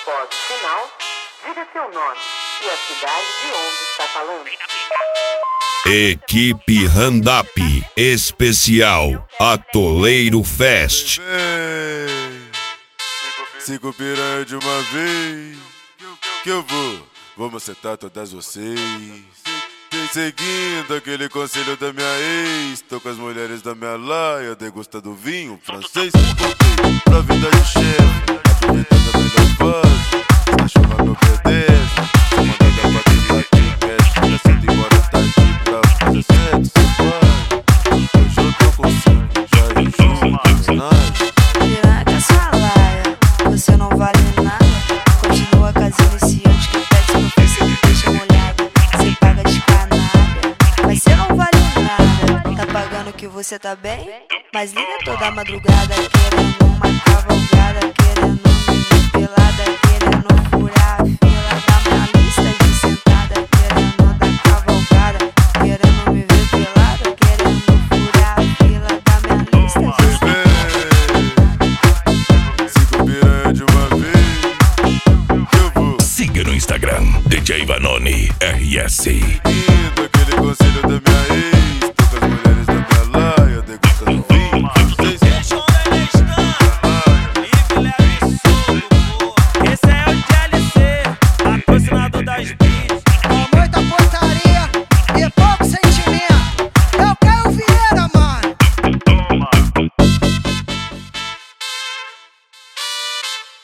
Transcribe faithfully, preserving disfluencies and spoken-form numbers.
Após o sinal, diga seu nome e a cidade de onde está falando. Equipe Randap Especial Atoleiro Fest. Cinco piranha de uma vez, que eu vou, vou macetar todas vocês. Seguindo aquele conselho da minha ex, tô com as mulheres da minha laia, degustando vinho francês. Voltei pra vida de chefe, aproveitando a melhor fase. Cachorra me obedece, sou mandada pra quem bate peste. Já cedo embora tarde pra fazer sexo, vai. Hoje eu tô com sangue, já enjoo de personagem. Piranha que é sua laia, você não vale nada. Continua com as iniciantes que pede no Facebook e deixa molhada. Você paga de canalha, mas você não vale nada. Tá pagando que você tá bem? Mas liga toda madrugada querendo uma cavalgada, querendo me ver pelada, querendo furar a fila da minha lista de sentada, querendo dar cavalgada, querendo me ver pelada, querendo furar a fila da minha lista de sentada. Cinco piranha de uma vez, que eu vou. Siga no Instagram D J Vanoni R S.